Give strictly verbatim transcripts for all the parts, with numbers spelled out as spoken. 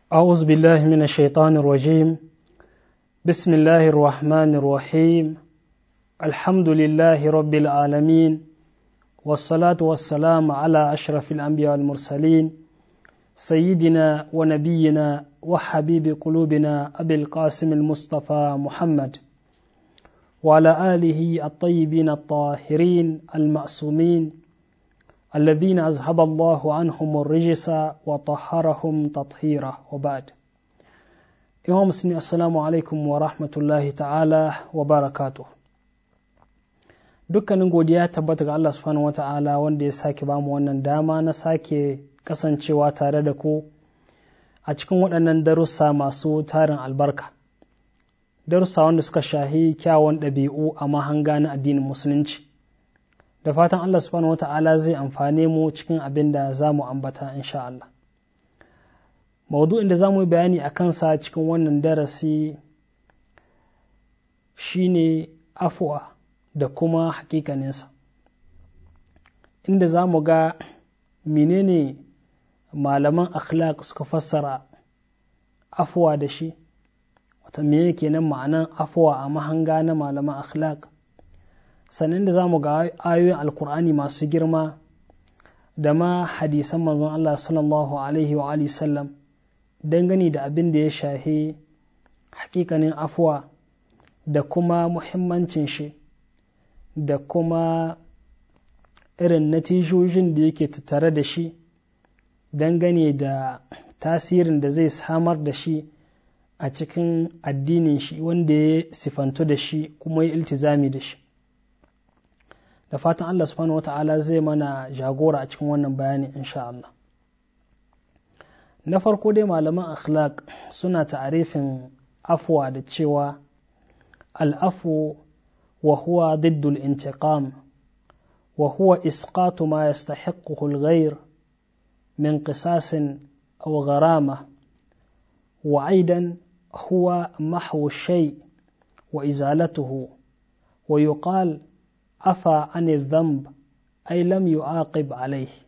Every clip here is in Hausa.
أعوذ بالله من الشيطان الرجيم بسم الله الرحمن الرحيم الحمد لله رب العالمين والصلاة والسلام على أشرف الأنبياء والمرسلين سيدنا ونبينا وحبيب قلوبنا أبي القاسم المصطفى محمد وعلى آله الطيبين الطاهرين المعصومين الذين أذهب الله عنهم الرجس وطهرهم تطهيرا وبعد. Imam Musulmi assalamu alaikum wa rahmatullahi ta'ala wa barakatuh. Dukkanin godiya tabbata ga Allah subhanahu wa ta'ala wanda ya sake bamu wannan dama na sake kasancewa tare da ku a cikin waɗannan darussa masu tarin albarka. Darussa wanda suka shahi kyawun ɗabi'u a mahanga na addinin musulunci. Da fatan Allah subhanahu wa ta'ala zai amfane mu cikin abin da za mu ambata insha Allah. Maudu'in da za mu yi bayani a kansa cikin wannan darasi shine afuwa da kuma hakikaninsa, inda za mu ga menene malaman akhlaq suka fassara afuwa da shi, wata mene kenan ma'anan afuwa a mahanga na malaman akhlaq, sannan da za mu ga ayoyin alkur'ani masu girma da ma hadisan manzon Allah sallallahu alaihi wa alihi sallam dangane da abin da ya shahi hakikanin afuwa da kuma muhimmancin shi da kuma irin natijojin da yake tattare da shi dangane da tasirin da zai samar da shi a cikin addinin shi wanda ya sifantu da shi kuma ya iltizami da shi. Da fatan Allah subhanahu wa ta'ala zai mana jagora a cikin wannan bayani insha Allah. Na farko dai malaman akhlaq suna ta'arifin afwa da cewa al'afu wa huwa diddul intiqam wa huwa isqatu ma yastahiqquhu al-ghayr min qisasin aw gharama wa aidan huwa mahwu ash-shay wa izalatuhu wa yuqal afa an adh-dhanb ay lam yu'aqib alayhi.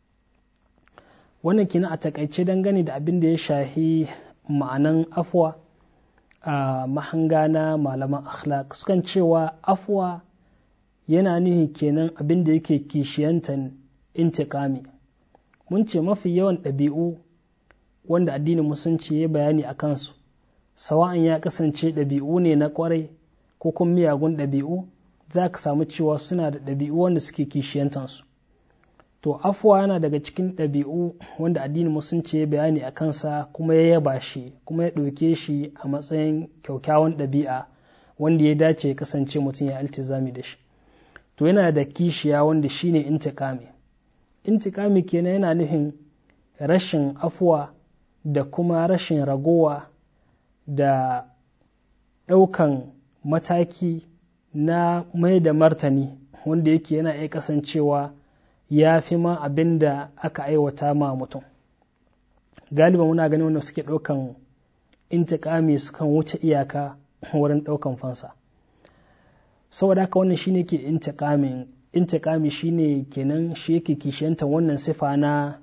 Wannan kina a takaice dangane da abin da ya shahi ma'anan afwa a mahanga na malaman akhlaq sukan cewa afwa yana nuhi kenan abin da yake kishiyantan intiqami. Mun ce mafi yawan ɗabi'u wanda addinin musulunci ya bayani a kansu, sawa'an ya kasance ɗabi'u ne na ƙwarai ko kuma miyagun ɗabi'u, za ka samu cewa suna da ɗabi'u wanda suke kishiyantansu. To afuwa yana daga cikin ɗabi'u wanda addinin musulunci ya bayani a kansa kuma ya yaba shi kuma ya ɗauke shi a matsayin kyaukyawan ɗabi'a wanda ya dace ya kasance mutum ya iltizami da shi. To yana da kishiya wanda shine intiqami. Intiqami kenan yana nufin rashin afuwa da kuma rashin ragowa da ɗaukan mataki na mai da martani wanda yake yana iya kasancewa ya fi ma abin da aka aiwata ma mutum. Galiba muna ganin wanda suke ɗaukan intiƙami sukan wuce iyaka wurin ɗaukan fansa. Saboda haka wannan shine ke intiƙamin intiƙami shine kenan shi yake kishiyanta wannan sifa na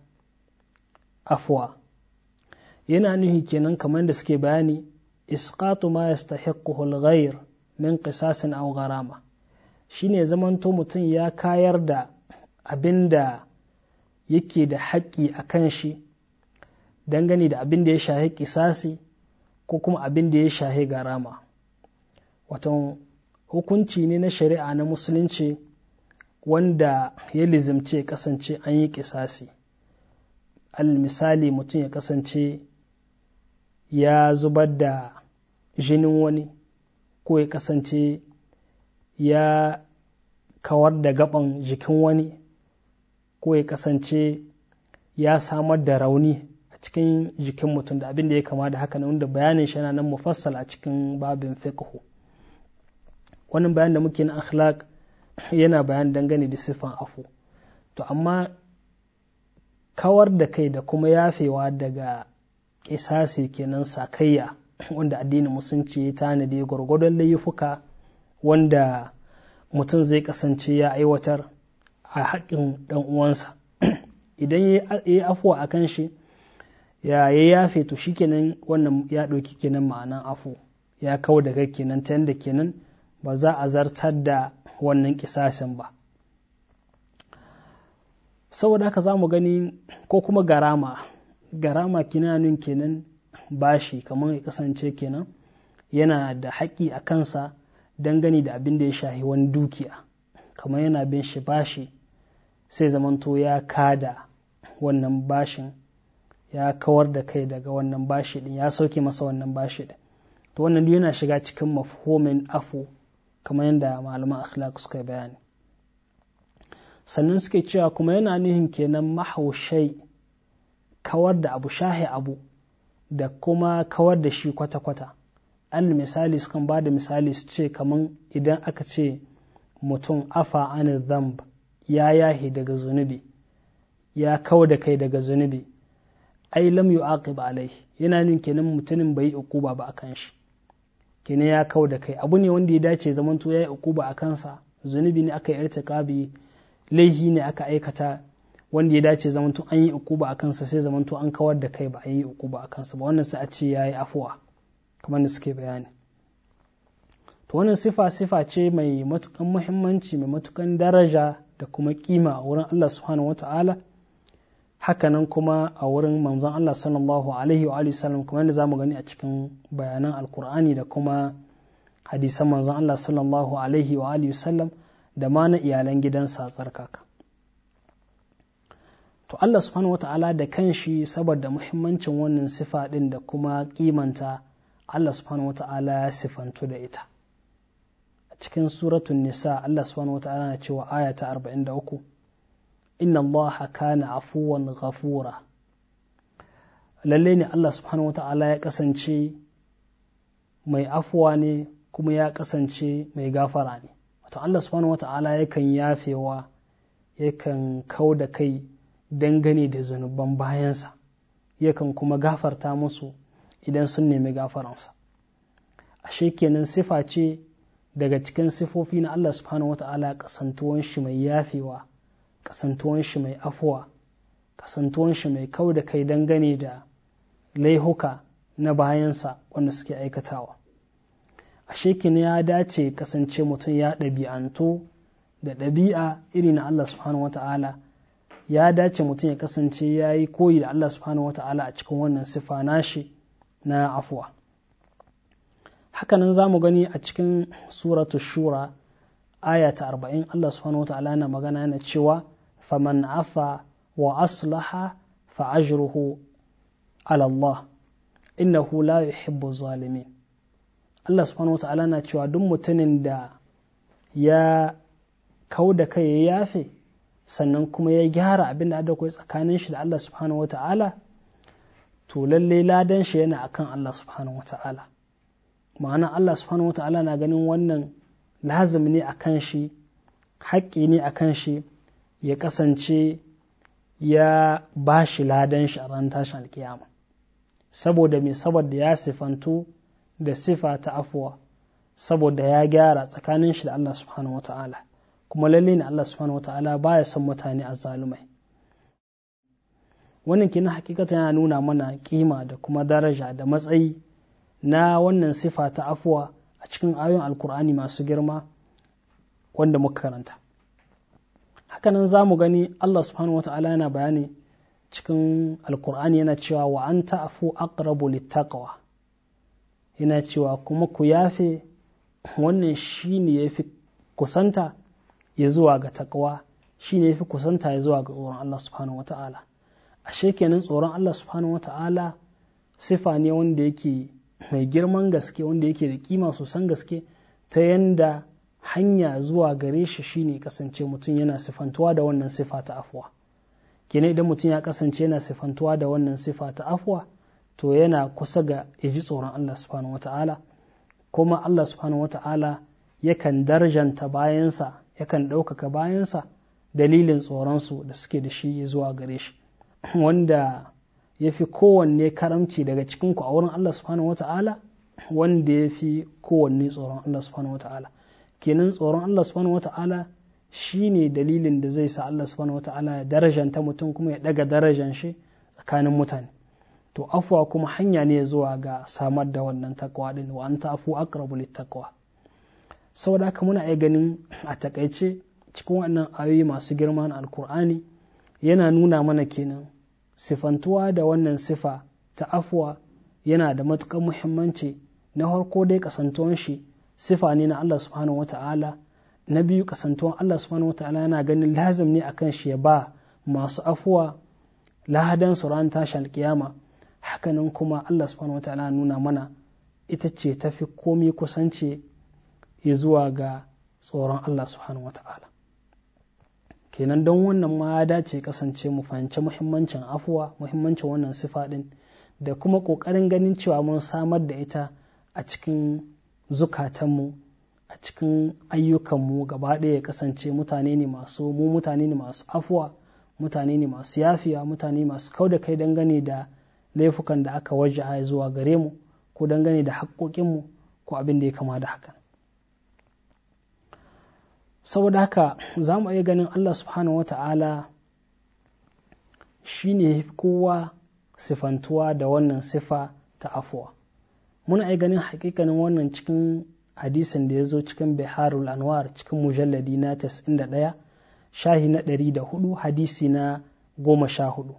afwa. Yana nuhi kenan kamar da suke bayani isqatu ma yastahiqquhu al-ghayr min qisasin aw gharama, shine zamanto mutum ya kayar da abin da yake da haƙƙi a kan shi dangane da abin da ya shahi kisasi ko kuma abin da ya shahi garama. Wato hukunci ne na shari'a na musulunci wanda ya lizimce kasance an yi kisasi. Al misali mutum ya kasance ya zubar da jinin wani ko ya kasance ya kawar da gaban jikin wani ko ya kasance ya samar da rauni a cikin jikin mutum da abin da ya kama da haka nan, wanda bayanin shi yana nan mufassal a cikin babin fiqh. Wannan bayan da muke na akhlaq yana bayan dangane da sifan afu. To amma kawar da kai da kuma yafewa daga kisasi kenan sakayya wanda addinin musulunci ya tanadi gwargwadon laifuka wanda mutum zai kasance ya aiwatar a haƙƙin ɗan uwansa. Idan ya yi afuwa a kan shi ya ya yafe to shikenan wannan ya ɗauki kenan ma'anan afu ya kawo da kai kenan ta yadda kenan ba za a zartar da wannan kisasin ba. Saboda haka za mu gani ko kuma garama garama kinanun kenan bashi kamar ya kasance kenan yana da haƙƙi a kansa dangane da abin da ya shahi wani dukiya, kamar yana bin shi bashi sai zamanto ya kada wannan bashin, ya kawar da kai daga wannan bashi din, ya sauke masa wannan bashi din, to wannan duk yana shiga cikin mafhumin afu kamar yadda malaman akhlaq suka bayani. Sannan suke cewa kuma yana nuhin kenan mahaushai, kawar da abu, shahe abu da kuma kawar da shi kwata-kwata. Al misali sukan ba da misali su ce kamar idan aka ce mutum afa an dhanb, ya yahi daga zunubi, ya kawo da kai daga zunubi, ai lam yu'aqib alaihi, yana nun kenan mutumin bai yi ukuba ba akan shi, kenan ya kawo da kai, abu ne wanda ya dace zamanto ya yi ukuba a kansa, zunubi ne aka yi irtikabi, laihi ne aka aikata wanda ya dace zamanto an yi ukuba a kansa, sai zamanto an kawar da kai ba a yi ukuba a kansa ba, wannan sai a ce ya yi afuwa kamar da suke bayani. To wannan sifa sifa ce mai matukan muhimmanci, mai matukan daraja da kuma kima a wurin Allah subhanahu wata'ala, hakanan kuma a wurin manzon Allah sallallahu alaihi wa alihi sallam, kamar da zamu gani a cikin bayanan alkur'ani da kuma hadisan manzon Allah sallallahu alaihi wa alihi sallam da ma na iyalan gidansa tsarkaka. To Allah subhanahu wata'ala da kanshi saboda muhimmancin wannan sifa din da kuma kimanta, Allah subhanahu wata'ala ya sifantu da ita. A cikin suratun nisa Allah subhanahu wata'ala na cewa aya ta arba'in da uku, inna Allah kana afuwan ghafura, lalle ne Allah subhanahu wata'ala ya kasance mai afuwa ne kuma ya kasance mai gafara ne. Wato Allah subhanahu wata'ala yakan yafewa, yakan kau da kai dangane da zunuban bayansa, yakan kuma gafarta musu idan sun nemi gafaransa. Ashe kenan sifa ce daga cikin sifofi na Allah subhanahu wata'ala, kasantuwan shi mai yafewa, kasantuwan shi mai afuwa, kasantuwan shi mai kau da kai dangane da laihuka na bayansa wanda suke aikatawa. Ashe kenan ya dace kasance mutum ya ɗabi'antu da ɗabi'a iri na Allah subhanahu wata'ala, ya dace mutum ya kasance ya yi koyi da Allah subhanahu wata'ala a cikin wannan sifa nashi na afuwa. Hakanan za mu gani a cikin suratu shura aya ta arba'in, Allah subhanahu wata'ala na magana yana cewa faman afa wa aslaha fa ajruhu ala Allah innahu la yuhibbu zalimin. Allah subhanahu wata'ala na cewa duk mutumin da ya kau da kai ya yafe sannan kuma ya gyara abin da aka koyi tsakanin shi da Allah subhanahu wata'ala, to lalle ladan shi yana akan Allah subhanahu wata'ala. Ma'ana Allah subhanahu wata'ala na ganin wannan lazim ne akan shi, haƙƙi ne akan shi ya kasance ya ba shi ladan shi a ran tashin alkiyama, saboda me, saboda ya sifantu da sifa ta afuwa, saboda ya gyara tsakanin shi da Allah subhanahu wata'ala. Kuma lalle ne Allah subhanahu wata'ala baya son mutane azzalumai. Wannan kina hakikata yana nuna mana kima da kuma daraja da matsayi na wannan sifa ta afuwa a cikin ayoyin alkur'ani masu girma wanda muka karanta. Hakanan za mu gani Allah subhanahu wata'ala yana bayani cikin alkur'ani yana cewa wa an ta'afu aqrabu littaqwa, yana cewa kuma ku yafe, wannan shine yafi kusanta ya zuwa ga takwa, shine yafi kusanta ya zuwa ga tsoron Allah subhanahu wata'ala. Ashe kenan tsoron Allah subhanahu wata'ala sifa ne wanda yake mai girman gaske, wanda yake da kima sosan gaske, ta yanda hanya zuwa gare shi shine kasance mutum yana sifantuwa da wannan sifa ta afwa. Kenan idan mutum ya kasance yana sifantuwa da wannan sifa ta afwa, to yana kusa ga ya ji tsoron Allah subhanahu wata'ala, kuma Allah subhanahu wata'ala yakan darjanta bayansa, yakan ɗaukaka bayansa dalilin tsoronsu da suke da shi zuwa gare shi, wanda ya fi kowanne karamci daga cikinku a wurin Allah subhanahu wata'ala, wanda ya fi kowanne tsoron Allah subhanahu wata'ala. Kenan tsoron Allah subhanahu wata'ala shi ne dalilin da zai sa Allah subhanahu wata'ala ya darajanta mutum kuma ya ɗaga darajan shi tsakanin mutane. to afuwa kuma hanya ne zuwa ga samar da wannan takwa din, wa anta afu aqrabu littaqwa. Saboda haka muna iya ganin a takaice cikin wannan ayoyi masu girma na alkur'ani yana nuna mana kenan sifantuwa da wannan sifa ta afuwa yana da matuƙar muhimmanci. Na farko dai kasantuwan shi sifa ne na Allah subhanahu wata'ala, na biyu kasantuwan Allah subhanahu wata'ala yana ganin lazim ne akan shi ya ba masu afuwa lahadan su ran tashi alkiyama. Hakanan kuma Allah subhanahu wata'ala nuna mana ita ce tafi komai kusanci ya zuwa ga tsoron Allah subhanahu wata'ala. Kenan don wannan ma ya dace kasance mu fahimci muhimmancin afuwa, muhimmancin wannan sifa din, da kuma ƙoƙarin ganin cewa mun samar da ita a cikin zukatanmu, a cikin ayyukanmu gaba ɗaya ya kasance mutane ne masu mu mutane ne masu afuwa, mutane ne masu yafiya, mutane masu kau da kai dangane da laifukan da aka wajaha zuwa gare mu, ko dangane da haƙoƙinmu ko abin da ya kama da haka. Saboda haka za mu iya ganin Allah subhanahu wa ta'ala shi ne kowa sifantuwa da wannan sifa ta afuwa. Muna iya ganin hakikanin wannan cikin hadisin da ya zo cikin Biharul Anwar cikin mujalladi na tas'in da ɗaya shahi na ɗari da hudu hadisi na goma sha hudu.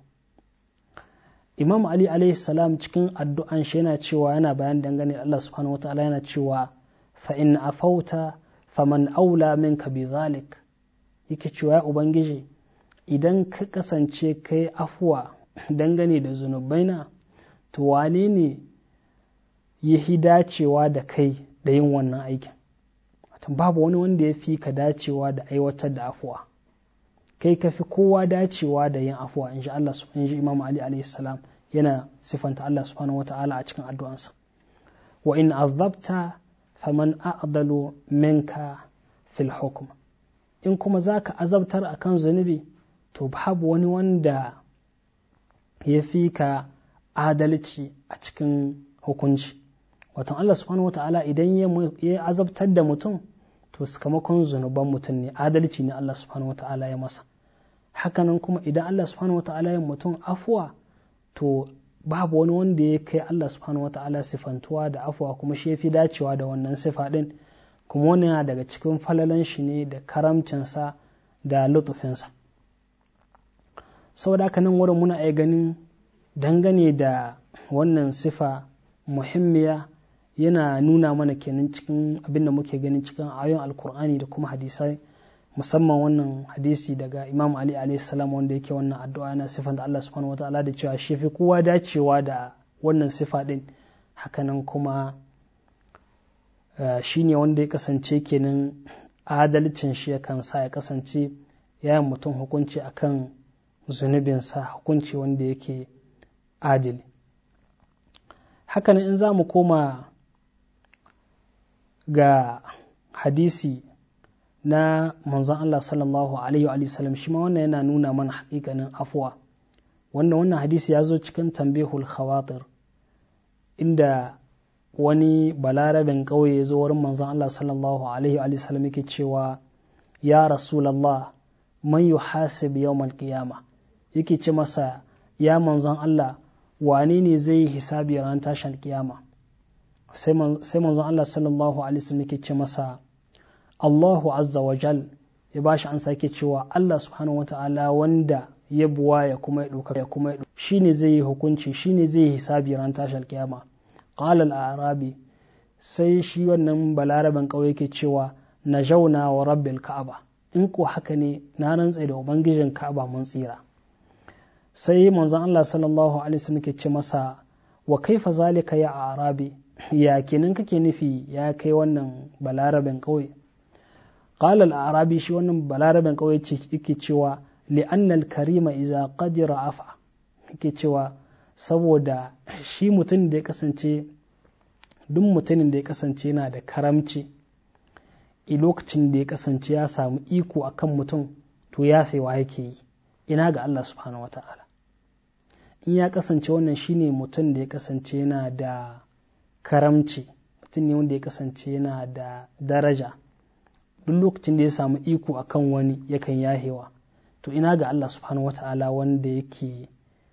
Imam Ali alaihi salam cikin addu'an shi yana cewa, yana bayan dangane da Allah subhanahu wa ta'ala yana cewa fa in afauta faman aula minka bi zalik, yake cewa ya ubangiji idan ka kasance kai afuwa dangane da zunubaina, to wane ne yahi dacewa da kai da yin wannan aikin? Babu wani wanda ya fi ka dacewa da aiwatar da afuwa, kai ka fi kowa dacewa da yin afuwa, in ji Allah, in ji Imam Ali alaihi salam yana sifanta Allah subhanahu wa ta'ala a cikin addu'ansa. Wa in azabta faman a'dalu minka fil hukm, in kuma zaka azabtar akan zunubi, to babu wani wanda ya fi ka adalci a cikin hukunci. Watan Allah subhanahu wata'ala idan ya azabtar da mutum, to sakamakon zunuban mutum ne, adalci ne Allah subhanahu wata'ala ya masa. Hakanan kuma idan Allah subhanahu wata'ala ya mutum afuwa, to babu wani wanda ya kai Allah subhanahu wata'ala sifantuwa da afuwa, kuma shi ya fi dacewa da wannan sifa din, kuma wani yana daga cikin falalan shi ne da karamcinsa da lutufinsa. Saboda haka nan wurin muna iya ganin dangane da wannan sifa muhimmiya, yana nuna mana kenan cikin abin da muke ganin cikin ayoyin alkur'ani da kuma hadisai, musamman wannan hadisi daga Imam Ali alaihi salam wanda yake wannan addu'a yana sifanta Allah subhanahu wataala da cewa shi fi kowa dacewa da wannan sifa din. Hakanan kuma uh, shine wanda ya kasance kenan adalcin shi yakan sa ya kasance yayin mutum hukunci akan zunubinsa, hukunci wanda yake adili. Hakanan in za mu koma ga hadisi na manzon Allah sallallahu alaihi wa sallam, shi ma wannan yana nuna mana hakikanin afuwa. Wannan wannan hadisi ya zo cikin Tanbihul Khawatir, inda wani balarabin ƙauye ya zo wurin manzon Allah sallallahu alaihi wa sallam yake cewa, ya Rasulallah, man yuhasib yawmal qiyama, yake ce masa, ya manzon Allah, wane ne zai yi hisabi ran tashin kiyama? Sai manzon Allah sallallahu alaihi wasallam yake ce masa, Allahu azza wa jal, ya bashi an sake cewa Allah subhanahu wata'ala wanda ya buwa ya kuma ya ɗauka ya kuma ya ɗauka, shine zai yi hukunci, shine zai yi hisabi ran tashin kiyama. Qala al-arabi, sai shi wannan balaraban ƙauye yake cewa, najauna wa rabbil ka'aba, in ko haka ne na rantsa da ubangijin ka'aba mun tsira. Sai manzon Allah sallallahu alaihi wasallam ke ce masa, wa kaifa zalika ya arabi, ya kenan kake nufi ya kai wannan balaraben kauye? Qala al-arabi, shi wannan balaraben kauye ce yake cewa, li'anna al-karima idza qadira afa, yake cewa saboda shi mutum da ya kasance, duk mutumin da ya kasance yana da karamci, a lokacin da ya kasance ya samu iko akan mutum, to yafewa yake yi, ina ga Allah subhanahu wata'ala. In ya kasance wannan shine mutum da ya kasance yana da karamci, mutum ne wanda ya kasance yana da daraja, duk lokacin da ya samu iko akan wani yakan yahewa, to ina ga Allah subhanahu wata'ala wanda yake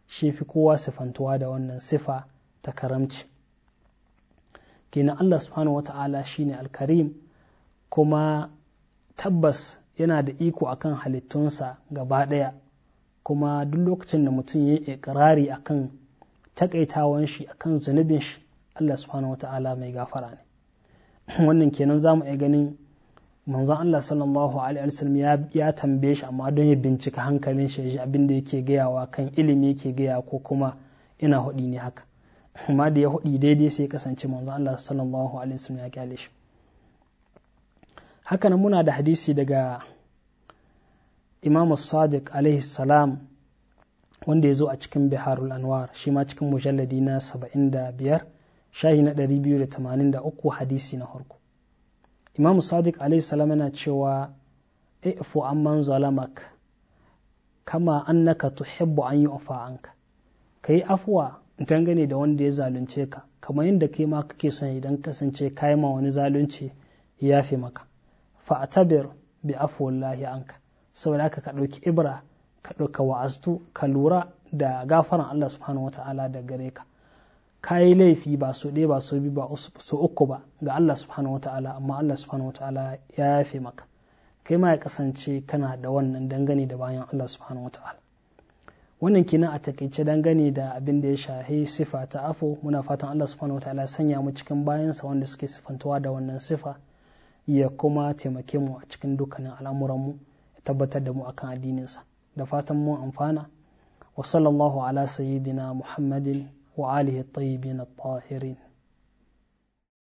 shi fi kowa sifantuwa da wannan sifa ta karamci. Kenan Allah subhanahu wa ta'ala shine alkarim, kuma tabbas yana da iko akan halittunsa gaba ɗaya, kuma duk lokacin da mutum ya yi ikirari akan takaitawan shi akan zunubin shi, Allah subhanahu wa ta'ala mai gafara ne. Wannan kenan za mu iya ganin manzon Allah sallallahu alaihi wasallam ya, ya tambaye shi amma don ya bincika hankalin shi ya abin da yake gayawa kan ilimi yake gaya ko kuma ina hudi ne haka, amma da ya hudi daidai sai ya kasance manzon Allah sallallahu alaihi wasallam ya kyale shi. Haka nan muna da hadisi daga Imam Sadiq alaihi salam wanda ya zo a cikin Biharul Anwar, shi ma cikin mujalladi na saba'in da biyar shahi na ɗari biyu da tamanin da uku hadisi na farko. Imam Sadiq alaihi salam yana cewa i'fu amman zalamak kama annaka tuhibbu an yu'fa anka, kai afwa dangane da wanda ya zalunce ka kamar yadda kai ma kake son idan kasance kai ma wani zalunci ya yafe maka. Fa'tabir bi afwallahi anka, saboda haka ka ɗauki ibra, ka ɗauka wa'aztu, ka lura da gafaran Allah subhanahu wata'ala da gare ka. Ka yi laifi ba so ɗaya ba so biyu ba so uku ba ga Allah subhanahu wata'ala, amma Allah subhanahu wata'ala ya yafe maka. Kai ma ya kasance kana da wannan dangane da bayan Allah subhanahu wata'ala. Wannan kenan a takaice dangane da abin da ya shahi sifa ta afo. Muna fatan Allah subhanahu wata'ala ya sanya mu cikin bayansa wanda suke sifantuwa da wannan sifa, ya kuma taimake mu a cikin dukkanin al'amuranmu, ya tabbatar da mu akan addininsa. Da fatan mu amfana. Wa sallallahu ala sayyidina Muhammadin wa alihi at-tayyibin at-tahirin.